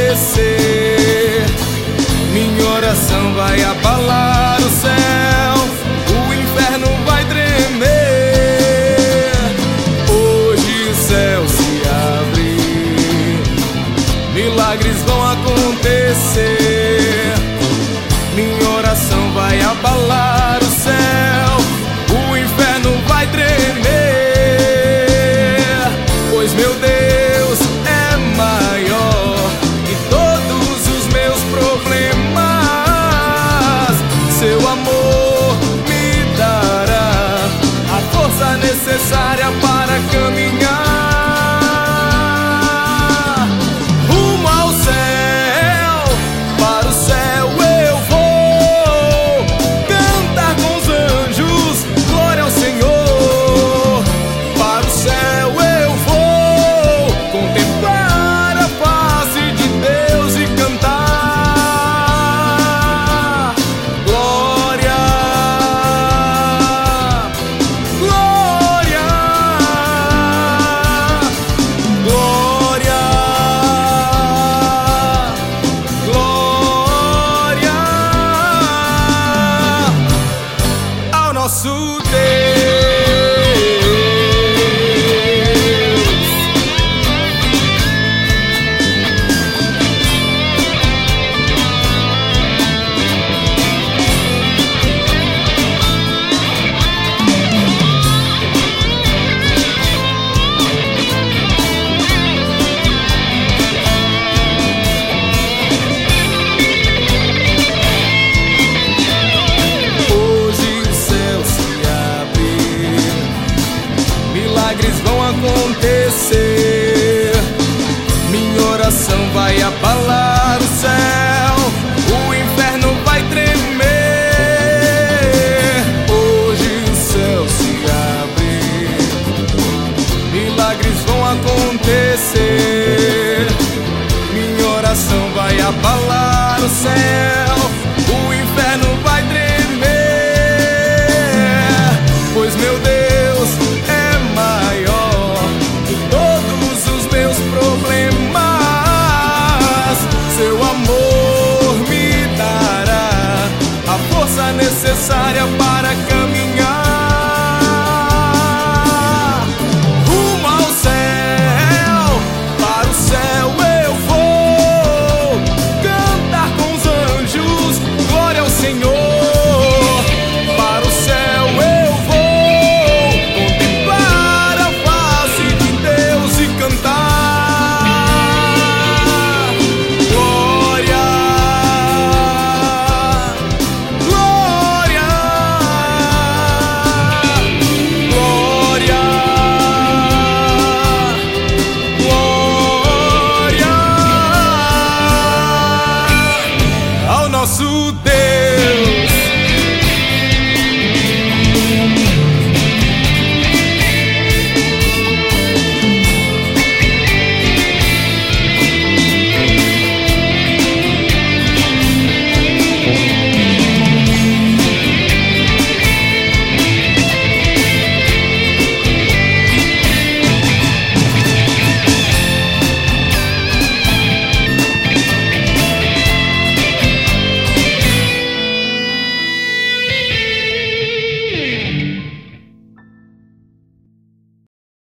acontecer. Minha oração vai abalar o céu, o inferno vai tremer. Hoje o céu se abre, milagres vão acontecer. Minha oração vai abalar o céu, o inferno vai tremer. Pois meu Deus é maior que todos os meus problemas. Seu amor me dará a força necessária para caminhar rumo ao céu. Para o céu eu vou cantar com os anjos, glória ao Senhor. Para o céu eu vou contemplar a face de Deus e cantar glória, glória, glória, glória ao nosso Deus. Milagres vão acontecer. Minha oração vai abalar o céu, o inferno vai tremer. Hoje o céu se abre, milagres vão acontecer. Minha oração vai abalar o céu, o inferno vai tremer. Pois meu Deus é maior que todos os meus problemas. Seu amor me dará a força necessária para